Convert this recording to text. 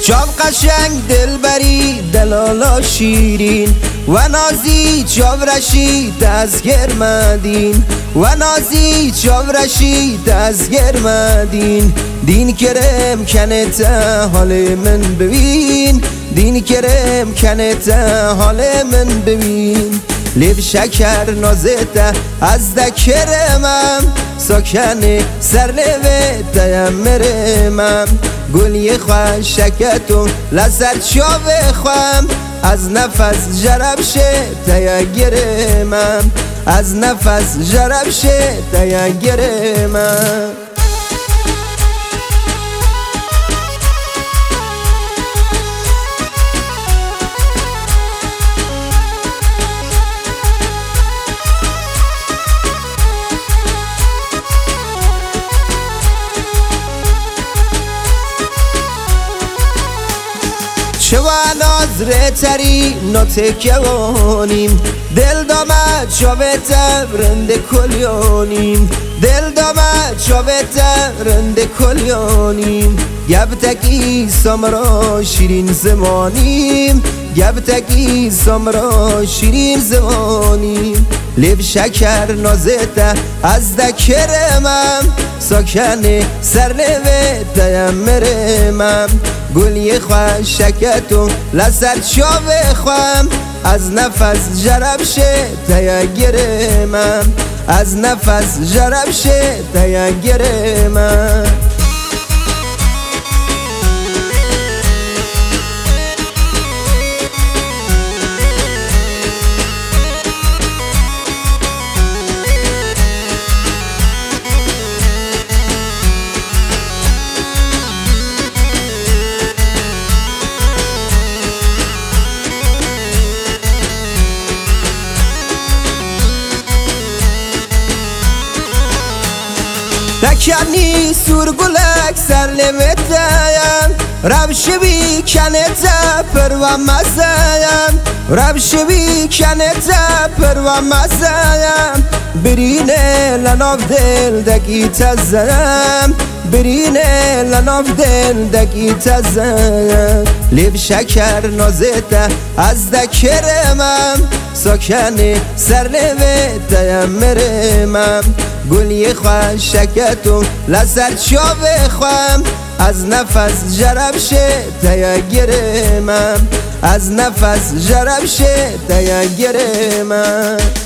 چاو قشنگ دلبری دلالا شیرین و نازی چاورشی دست گرمدین و نازی چاورشی دست گرمدین دین کرم کنت حال من ببین دین کرم کنت حال من ببین لب شکر نازته از دکرمم ساکن سر لبه مرمم گلی خواه شکتو لسر چاوه خوام از نفس جرب شه تیا گرمم از نفس جرب شه تیا گرمم چوان آزره تری نتکوانیم دل دامد شاوت رند کلیانیم دل دامد شاوت رند کلیانیم گبتکی سامرا شیرین زمانیم گبتکی سامرا شیرین زمانیم لب شکر نازته از دکرمم ساکن سر لبه مرمم گلی خواه شکتو لسر چاوه خوام از نفس جرب شه تیا گرمم از نفس جرب شه تیا گرمم دکنی سرگلک سر لبتایم روش بی کنتا پر و مزایم روش بی کنتا پر و مزایم برینه لناف دل دکی تزم برینه لناف دل دکی تزم لب شکر نازته از دکرمم ساکن سر لبه مرمم گلی خواه شکتو لسر چاوه خوام از نفس جرب شه تیا گرمم از نفس جرب شه تیا گرمم